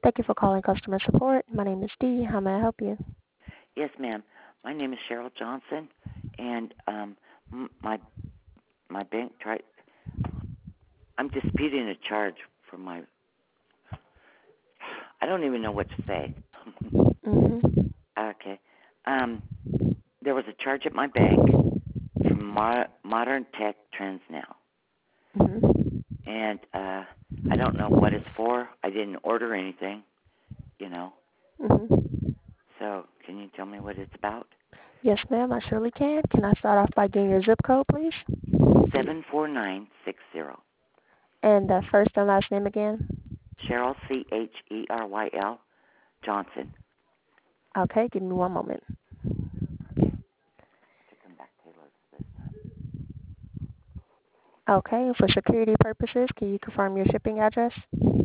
Thank you for calling customer support. My name is Dee. How may I help you? Yes, ma'am. My name is Cheryl Johnson, and my bank tried. I'm disputing a charge for my. I don't even know what to say. Mm-hmm. Okay. There was a charge at my bank from Modern Tech TransNow, Mm-hmm. and I don't know what it's for. I didn't order anything, you know. Mm-hmm. So, can you tell me what it's about? Yes, ma'am. I surely can. Can I start off by getting your zip code, please? 74960. And first and last name again? Cheryl, Cheryl Johnson. Okay, give me one moment. Okay. To come back Taylor's this time. Okay, for security purposes, can you confirm your shipping address?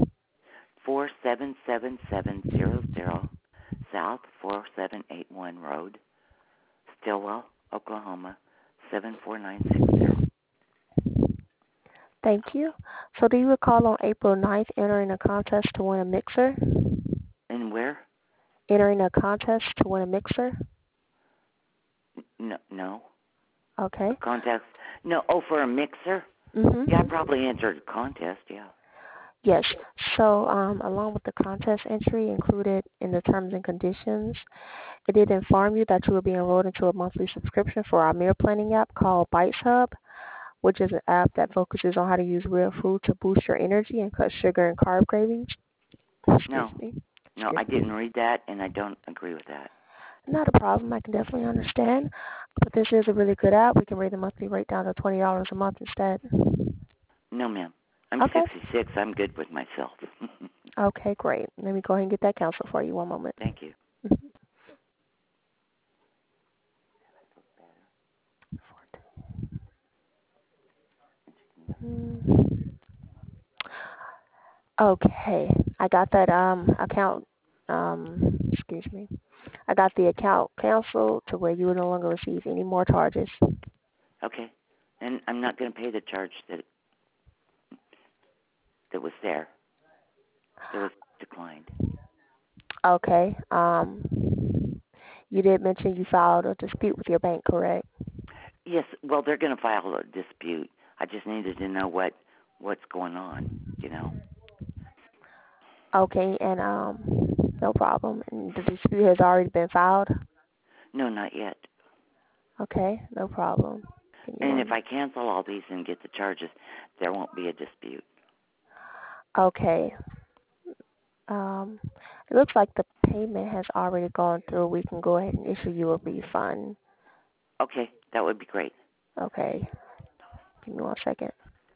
477700 South 4781 Road, Stillwell, Oklahoma 74960. Thank you. So do you recall on April 9th entering a contest to win a mixer? And where? Entering a contest to win a mixer? No. Okay. A contest? No. Oh, for a mixer? Mm-hmm. Yeah, I probably entered a contest, yeah. Yes. So along with the contest entry included in the terms and conditions, it did inform you that you will be enrolled into a monthly subscription for our meal planning app called Bites Hub, which is an app that focuses on how to use real food to boost your energy and cut sugar and carb cravings. No, I didn't read that, and I don't agree with that. Not a problem. I can definitely understand. But this is a really good app. We can bring the monthly rate down to $20 a month instead. No, ma'am. I'm Okay. 66. I'm good with myself. Okay, great. Let me go ahead and get that canceled for you. One moment. Thank you. Okay, I got that account. Excuse me. I got the account canceled to where you will no longer receive any more charges. Okay. And I'm not going to pay the charge that was there. That was declined. Okay. You did mention you filed a dispute with your bank, correct? Yes. Well, they're going to file a dispute. I just needed to know what's going on, you know. Okay, and no problem. And the dispute has already been filed? No, not yet. Okay, no problem. And if I cancel all these and get the charges, there won't be a dispute. Okay. It looks like the payment has already gone through. We can go ahead and issue you a refund. Okay, that would be great. Okay. Give me one second.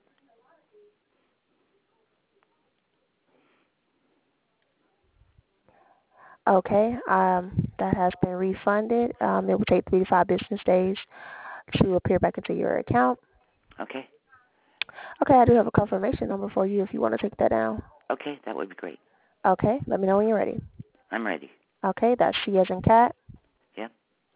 Okay, that has been refunded. It will take 3 to 5 business days to appear back into your account. Okay. Okay, I do have a confirmation number for you if you want to take that down. Okay, that would be great. Okay, let me know when you're ready. I'm ready. Okay, that's C as in cat. Yep.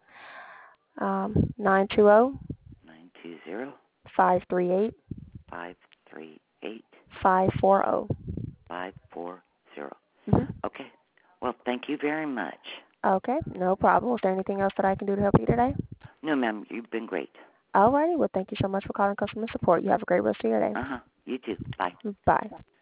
920 920 538 538 540. 540. Mm-hmm. Okay. Well, thank you very much. Okay, no problem. Is there anything else that I can do to help you today? No, ma'am, you've been great. All righty. Well, thank you so much for calling customer support. You have a great rest of your day. You too. Bye. Bye.